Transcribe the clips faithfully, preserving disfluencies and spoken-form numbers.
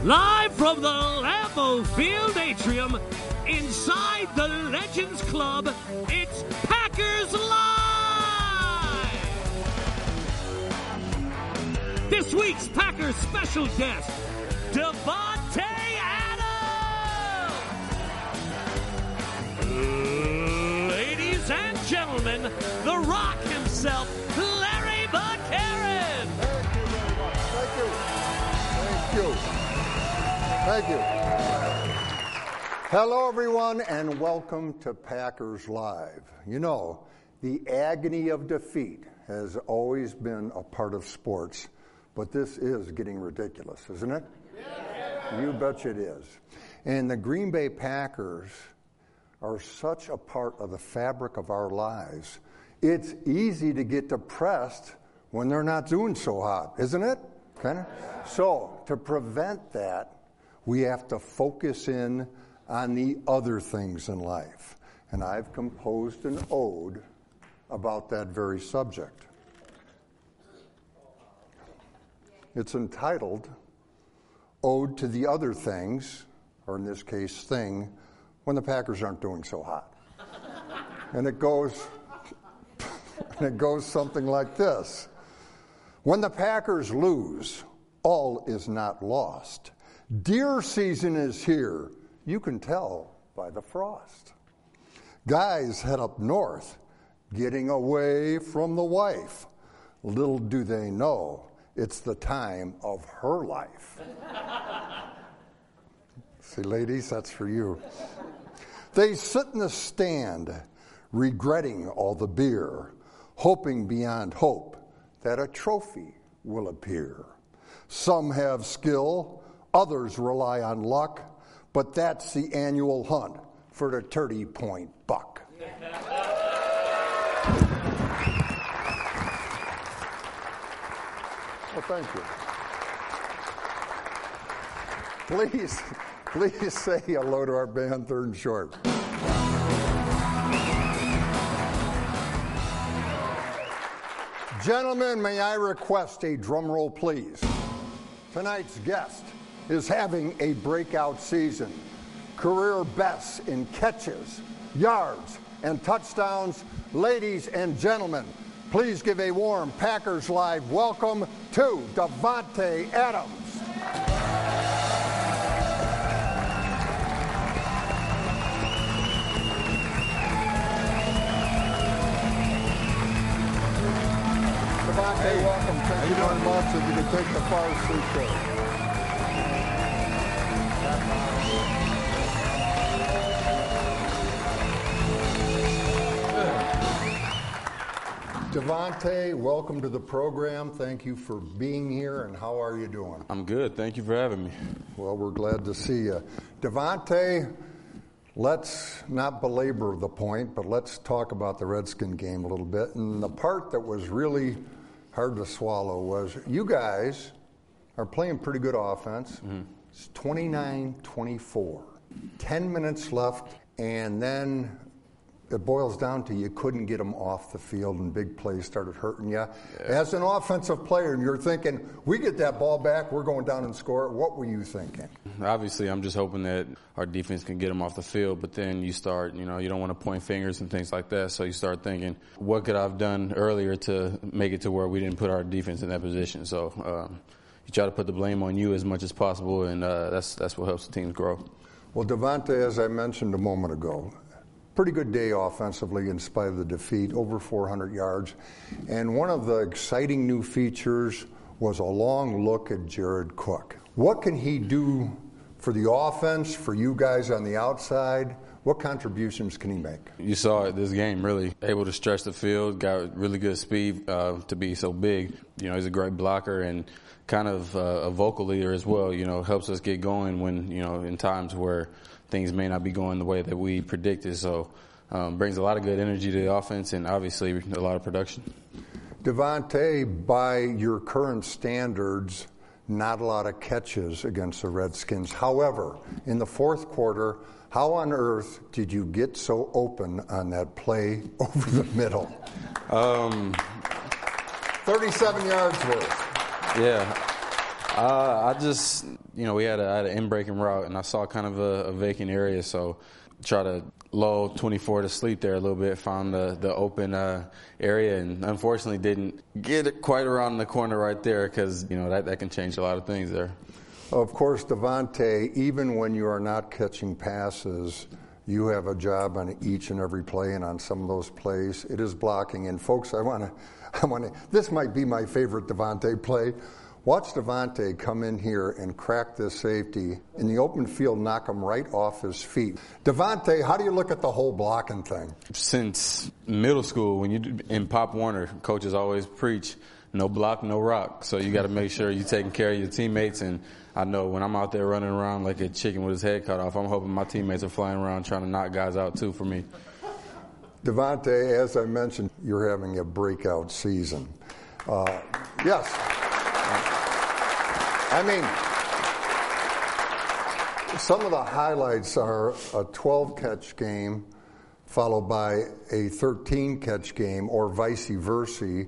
Live from the Lambeau Field atrium, inside the Legends Club, it's Packers Live! This week's Packers special guest, Davante Adams! Ladies and gentlemen, The Rock himself, Larry McCarron! Thank you very much. Thank you. Thank you. Thank you. Hello, everyone, and welcome to Packers Live. You know, the agony of defeat has always been a part of sports, but this is getting ridiculous, isn't it? Yeah. You betcha it is. And the Green Bay Packers are such a part of the fabric of our lives. It's easy to get depressed when they're not doing so hot, isn't it? Kind of. So, to prevent that, we have to focus in on the other things in life. And I've composed an ode about that very subject. It's entitled, Ode to the Other Things, or in this case, Thing, when the Packers aren't doing so hot. And it goes, and it goes something like this. When the Packers lose, all is not lost. Deer season is here. You can tell by the frost. Guys head up north, getting away from the wife. Little do they know, it's the time of her life. See, ladies, that's for you. They sit in the stand, regretting all the beer, hoping beyond hope that a trophy will appear. Some have skill, others rely on luck, but that's the annual hunt for the thirty-point buck. Well, thank you. Please, please say hello to our band, Third and Short. Gentlemen, may I request a drum roll, please? Tonight's guest is having a breakout season. Career bests in catches, yards, and touchdowns. Ladies and gentlemen, please give a warm Packers Live welcome to Davante Adams. Davante, welcome. Thank you very much. If you could take the far seat there. Davante, welcome to the program. Thank you for being here, and how are you doing? I'm good. Thank you for having me. Well, we're glad to see you. Davante, let's not belabor the point, but let's talk about the Redskin game a little bit. And the part that was really hard to swallow was you guys are playing pretty good offense. Mm-hmm. It's twenty-nine twenty-four. Ten minutes left, and then it boils down to you couldn't get them off the field, and big plays started hurting you. Yeah. As an offensive player, and you're thinking, we get that ball back, we're going down and score it. What were you thinking? Obviously, I'm just hoping that our defense can get them off the field, but then you start, you know, you don't want to point fingers and things like that, so you start thinking, what could I have done earlier to make it to where we didn't put our defense in that position? So um, you try to put the blame on you as much as possible, and uh, that's that's what helps the teams grow. Well, Davante, as I mentioned a moment ago, pretty good day offensively in spite of the defeat, over four hundred yards. And one of the exciting new features was a long look at Jared Cook. What can he do for the offense, for you guys on the outside? What contributions can he make? You saw it this game, really. Able to stretch the field, got really good speed uh, to be so big. You know, he's a great blocker and kind of uh, a vocal leader as well. You know, helps us get going when, you know, in times where things may not be going the way that we predicted. So um, brings a lot of good energy to the offense and obviously a lot of production. Davante, by your current standards, not a lot of catches against the Redskins. However, in the fourth quarter, how on earth did you get so open on that play over the middle? Um, thirty-seven yards worth. Yeah. Uh, I just, you know, we had, a, I had an in-breaking route, and I saw kind of a, a vacant area, so try to lull twenty-four to sleep there a little bit, found the, the open uh, area, and unfortunately didn't get it quite around the corner right there because, you know, that, that can change a lot of things there. Of course, Davante, even when you are not catching passes, you have a job on each and every play, and on some of those plays, it is blocking. And folks, I want to, I want to. This might be my favorite Davante play. Watch Davante come in here and crack this safety in the open field, knock him right off his feet. Davante, how do you look at the whole blocking thing? Since middle school, when you in Pop Warner, coaches always preach no block, no rock. So you got to make sure you're taking care of your teammates. And I know when I'm out there running around like a chicken with his head cut off, I'm hoping my teammates are flying around trying to knock guys out too for me. Davante, as I mentioned, you're having a breakout season. Uh, yes. I mean, some of the highlights are a twelve-catch game followed by a thirteen-catch game or vice versa,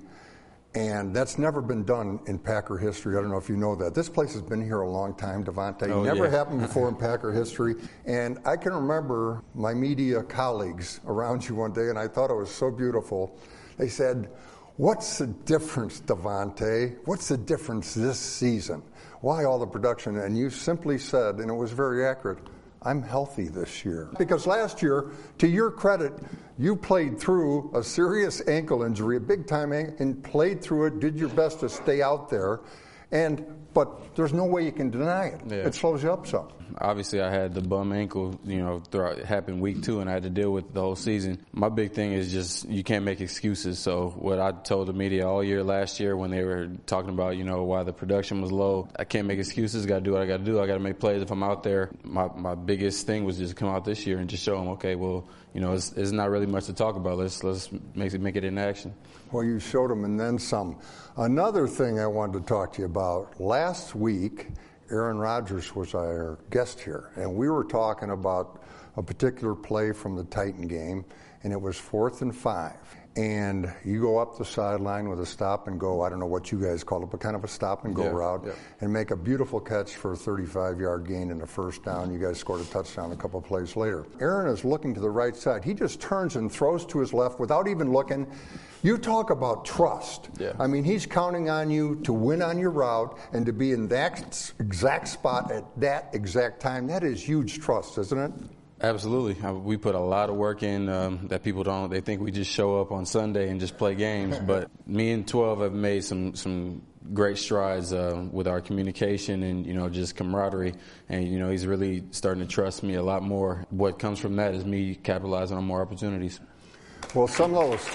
and that's never been done in Packer history. I don't know if you know that. This place has been here a long time, Davante. Oh, never yeah. happened before in Packer history, and I can remember my media colleagues around you one day, and I thought it was so beautiful. They said, "What's the difference, Davante? What's the difference this season? Why all the production?" And you simply said, and it was very accurate, "I'm healthy this year." Because last year, to your credit, you played through a serious ankle injury, a big-time ankle, and played through it, did your best to stay out there. And but there's no way you can deny it. Yeah. It slows you up some. Obviously, I had the bum ankle, you know, throughout, it happened week two, and I had to deal with it the whole season. My big thing is just you can't make excuses. So what I told the media all year last year when they were talking about, you know, why the production was low, I can't make excuses. Got to do what I got to do. I got to make plays if I'm out there. My my biggest thing was just come out this year and just show them, okay, well, you know, it's, it's not really much to talk about. Let's let's make it make it in action. Well, you showed them and then some. Another thing I wanted to talk to you about. Last week, Aaron Rodgers was our guest here, and we were talking about a particular play from the Titan game, and it was fourth and five. And you go up the sideline with a stop and go, I don't know what you guys call it, but kind of a stop and go yeah, route, yeah. and make a beautiful catch for a thirty-five-yard gain and a first down. You guys scored a touchdown a couple of plays later. Aaron is looking to the right side. He just turns and throws to his left without even looking. You talk about trust. Yeah. I mean, he's counting on you to win on your route and to be in that exact spot at that exact time. That is huge trust, isn't it? Absolutely. We put a lot of work in um, that people don't. They think we just show up on Sunday and just play games. But me and twelve have made some some great strides uh, with our communication and, you know, just camaraderie. And, you know, he's really starting to trust me a lot more. What comes from that is me capitalizing on more opportunities. Well, some of those...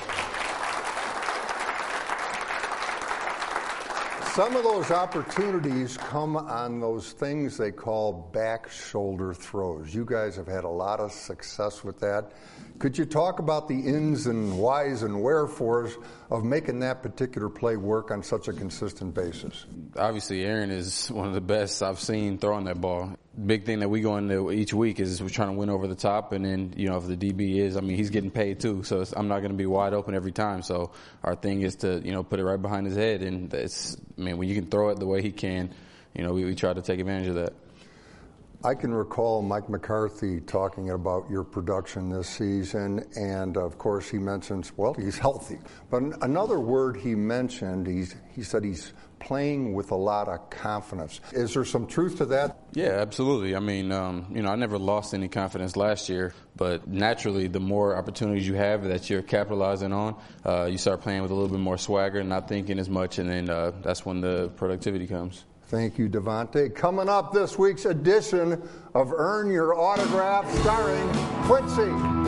Some of those opportunities come on those things they call back shoulder throws. You guys have had a lot of success with that. Could you talk about the ins and whys and wherefores of making that particular play work on such a consistent basis? Obviously, Aaron is one of the best I've seen throwing that ball. Big thing that we go into each week is we're trying to win over the top, and then, you know, if the D B is, I mean, he's getting paid too, so it's, I'm not going to be wide open every time. So our thing is to, you know, put it right behind his head, and it's, I mean, when you can throw it the way he can, you know, we, we try to take advantage of that. I can recall Mike McCarthy talking about your production this season, and of course he mentions, well, he's healthy. But another word he mentioned, he's, he said he's playing with a lot of confidence. Is there some truth to that? Yeah, absolutely. I mean, um, you know, I never lost any confidence last year, but naturally the more opportunities you have that you're capitalizing on, uh, you start playing with a little bit more swagger, not thinking as much, and then uh, that's when the productivity comes. Thank you, Davante. Coming up this week's edition of Earn Your Autograph, starring Quincy.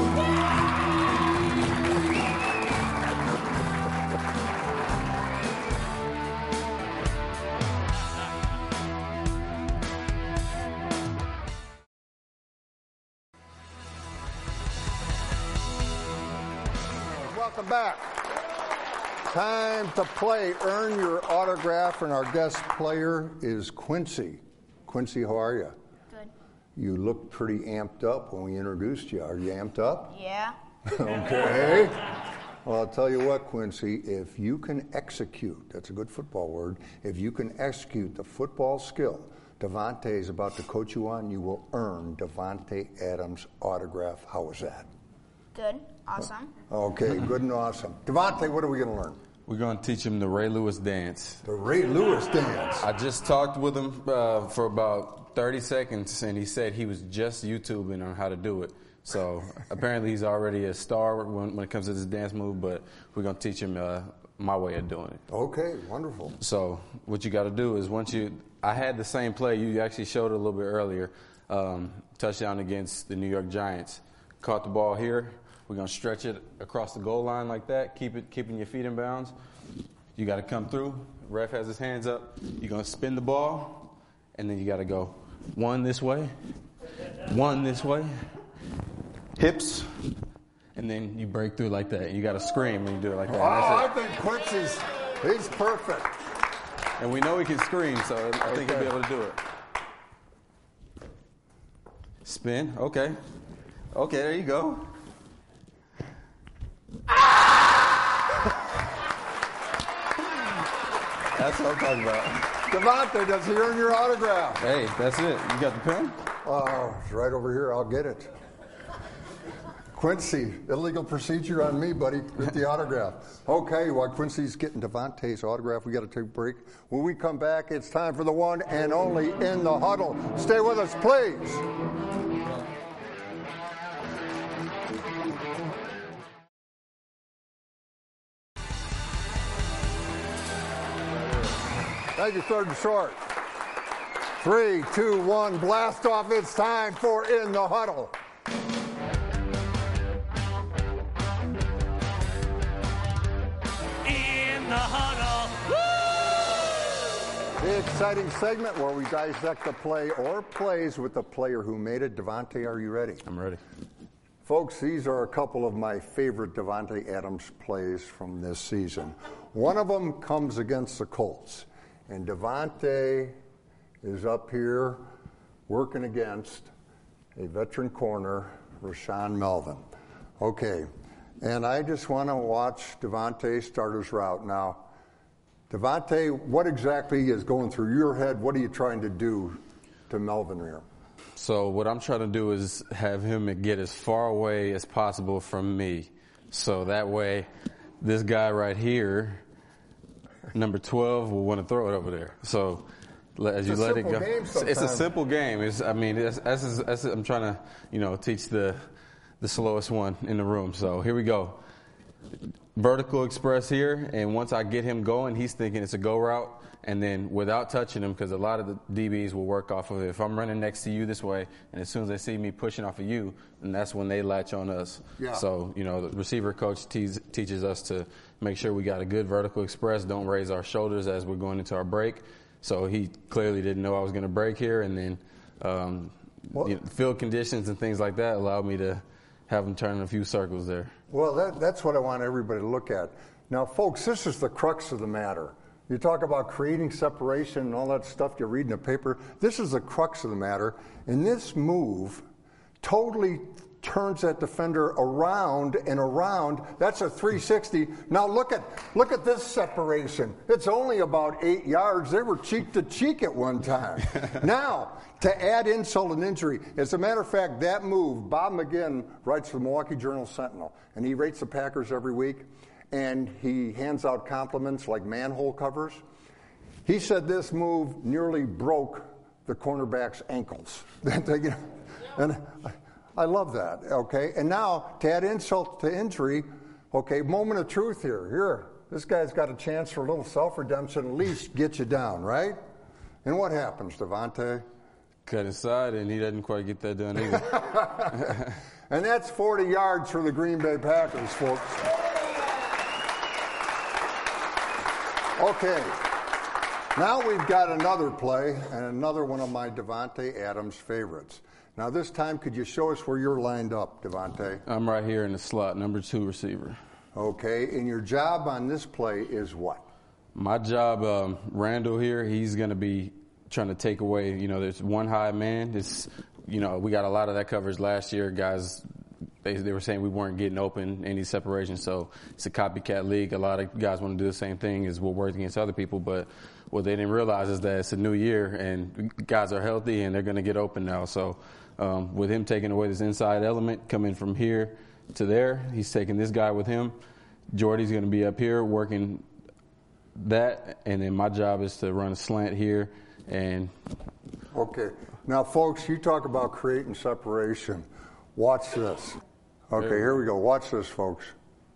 Welcome back. Time to play Earn Your Autograph, and our guest player is Quincy. Quincy, how are you? Good. You looked pretty amped up when we introduced you. Are you amped up? Yeah. Okay. Well, I'll tell you what, Quincy, if you can execute, that's a good football word, if you can execute the football skill Davante is about to coach you on, you will earn Davante Adams' autograph. How was that? Good. Awesome. Okay, good and awesome. Davante, what are we going to learn? We're going to teach him the Ray Lewis dance. The Ray Lewis dance. I just talked with him uh, for about thirty seconds, and he said he was just YouTubing on how to do it. So apparently he's already a star when, when it comes to this dance move, but we're going to teach him uh, my way of doing it. Okay, wonderful. So what you got to do is once you – I had the same play. You actually showed it a little bit earlier. Um, touchdown against the New York Giants. Caught the ball here. We're going to stretch it across the goal line like that, keep it keeping your feet in bounds. You got to come through. Ref has his hands up. You're going to spin the ball, and then you got to go one this way, one this way. Hips, and then you break through like that. You got to scream when you do it like that. Oh, I think Quincy's, he's perfect. And we know he can scream, so I okay. think he'll be able to do it. Spin, okay. Okay, there you go. That's what I'm talking about. Davante, does he earn your autograph? Hey, that's it. You got the pen? Oh, it's right over here. I'll get it. Quincy, illegal procedure on me, buddy, with the autograph. Okay, while Quincy's getting Davante's autograph, we got to take a break. When we come back, it's time for the one and only In the Huddle. Stay with us, please. Thank you, third and short. Three, two, one, blast off. It's time for In the Huddle. In the Huddle. Woo! The exciting segment where we dissect the play or plays with the player who made it. Davante, are you ready? I'm ready. Folks, these are a couple of my favorite Davante Adams plays from this season. One of them comes against the Colts. And Davante is up here working against a veteran corner, Rashaan Melvin. Okay, and I just want to watch Davante start his route. Now, Davante, what exactly is going through your head? What are you trying to do to Melvin here? So what I'm trying to do is have him get as far away as possible from me. So that way, this guy right here, number twelve, will want to throw it over there. So as you let it go, it's a simple game. It's, I mean, that's, that's, that's, I'm trying to, you know, teach the the slowest one in the room. So here we go. Vertical express here, and once I get him going, he's thinking it's a go route. And then without touching him, because a lot of the D Bs will work off of it. If I'm running next to you this way, and as soon as they see me pushing off of you, then that's when they latch on us. Yeah. So, you know, the receiver coach te- teaches us to make sure we got a good vertical express, don't raise our shoulders as we're going into our break. So he clearly didn't know I was going to break here. And then um, well, you know, field conditions and things like that allowed me to have him turn a few circles there. Well, that, that's what I want everybody to look at. Now, folks, this is the crux of the matter. You talk about creating separation and all that stuff you read in the paper. This is the crux of the matter. And this move totally turns that defender around and around. That's a three sixty. Now look at look at this separation. It's only about eight yards. They were cheek to cheek at one time. Now, to add insult and injury, as a matter of fact, that move, Bob McGinn writes for the Milwaukee Journal-Sentinel, and he rates the Packers every week. And he hands out compliments like manhole covers. He said this move nearly broke the cornerback's ankles. And I love that, okay? And now, to add insult to injury, okay, moment of truth here. Here, this guy's got a chance for a little self-redemption, at least get you down, right? And what happens, Davante? Cut inside, and he doesn't quite get that done either. And that's forty yards for the Green Bay Packers, folks. Okay, now we've got another play and another one of my Davante Adams favorites. Now this time, could you show us where you're lined up, Davante? I'm right here in the slot, number two receiver. Okay, and your job on this play is what? My job, um, Randall here, he's going to be trying to take away, you know, there's one high man. It's, you know, we got a lot of that coverage last year. Guys they they were saying we weren't getting open, any separation. So it's a copycat league. A lot of guys want to do the same thing as we're working against other people. But what they didn't realize is that it's a new year and guys are healthy and they're going to get open now. So um, with him taking away this inside element, coming from here to there, he's taking this guy with him. Jordy's going to be up here working that, and then my job is to run a slant here. And okay, now folks, you talk about creating separation. Watch this. Okay, here we go. Watch this, folks.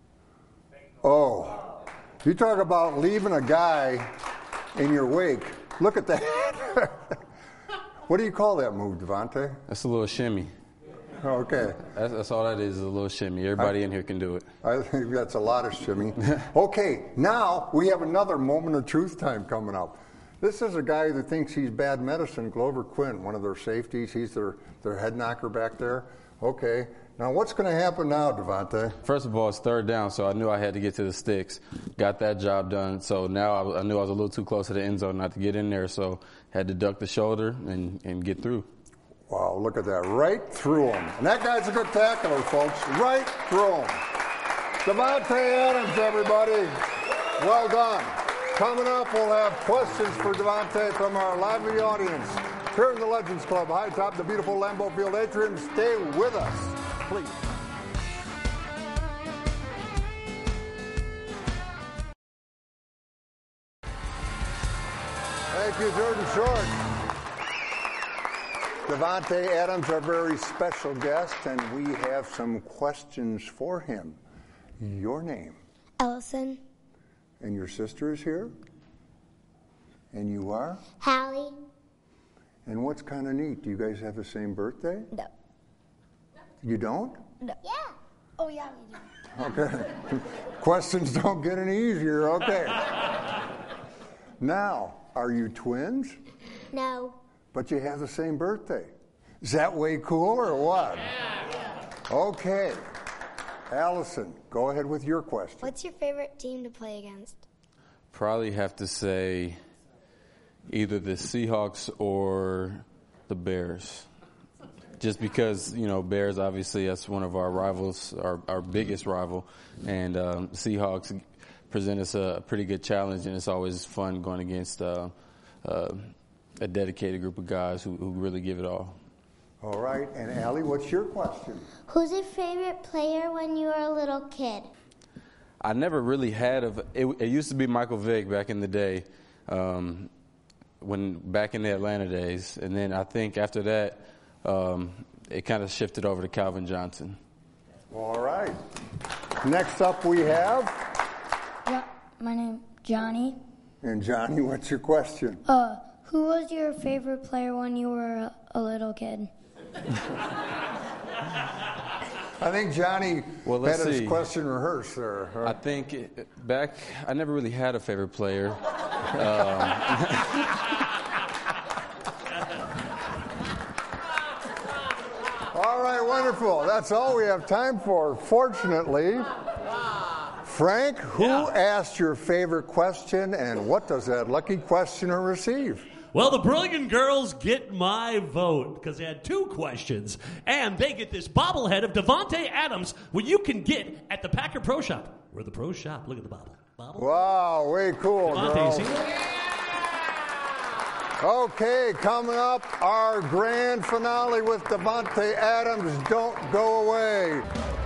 Oh, you talk about leaving a guy in your wake. Look at that. What do you call that move, Devontae? That's a little shimmy. Okay. That's, that's all that is, is a little shimmy. Everybody I, in here can do it. I think that's a lot of shimmy. Okay, now we have another moment of truth time coming up. This is a guy that thinks he's bad medicine, Glover Quinn, one of their safeties. He's their, their head knocker back there. Okay, now what's going to happen now, Devontae? First of all, it's third down, so I knew I had to get to the sticks. Got that job done. So now I, I knew I was a little too close to the end zone not to get in there, so had to duck the shoulder and, and get through. Wow, look at that. Right through him. And that guy's a good tackler, folks. Right through him. Davante Adams, everybody. Well done. Coming up, we'll have questions for Davante from our lively audience. Here in the Legends Club, high top the beautiful Lambeau Field atrium. Stay with us, please. Thank you, Jordan Short. Davante Adams, our very special guest, and we have some questions for him. Your name? Ellison. And your sister is here? And you are? Hallie. And what's kind of neat, do you guys have the same birthday? No. You don't? No. Yeah. Oh, yeah, we do. Okay. Questions don't get any easier. Okay. Now, are you twins? No. But you have the same birthday. Is that way cool or what? Okay. Allison, go ahead with your question. What's your favorite team to play against? Probably have to say either the Seahawks or the Bears. Just because, you know, Bears, obviously, that's one of our rivals, our, our biggest rival. And um, Seahawks present us a pretty good challenge, and it's always fun going against uh, uh, a dedicated group of guys who, who really give it all. All right. And Allie, what's your question? Who's your favorite player when you were a little kid? I never really had of it. It used to be Michael Vick back in the day, um, when back in the Atlanta days, and then I think after that, um, it kind of shifted over to Calvin Johnson. All right. Next up, we have. Yeah, my name Johnny. And Johnny, what's your question? Uh, who was your favorite player when you were a, a little kid? I think Johnny well, had his see. question rehearsed there. Huh? I think it, back, I never really had a favorite player. um, all right, wonderful. That's all we have time for, fortunately. Frank, who yeah. asked your favorite question, and what does that lucky questioner receive? Well, the Brilliant Girls get my vote because they had two questions, and they get this bobblehead of Davante Adams, what you can get at the Packer Pro Shop. We're the Pro Shop. Look at the bobble. bobble. Wow, way cool, Davante, girls. you see that? Okay, coming up, our grand finale with Davante Adams. Don't go away.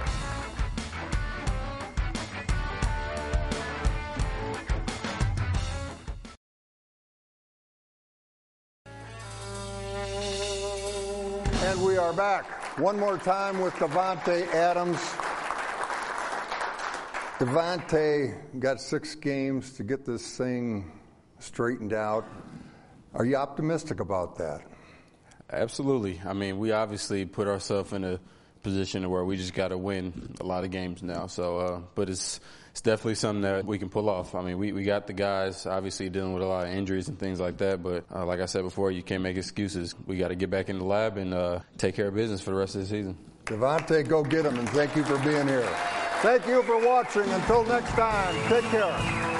And we are back one more time with Davante Adams. Davante got six games to get this thing straightened out. Are you optimistic about that? Absolutely. I mean, we obviously put ourselves in a position where we just got to win a lot of games now. So, uh, but it's it's definitely something that we can pull off. I mean, we, we got the guys obviously dealing with a lot of injuries and things like that. But uh, like I said before, you can't make excuses. We got to get back in the lab and uh, take care of business for the rest of the season. Davante, go get him, and thank you for being here. Thank you for watching. Until next time, take care.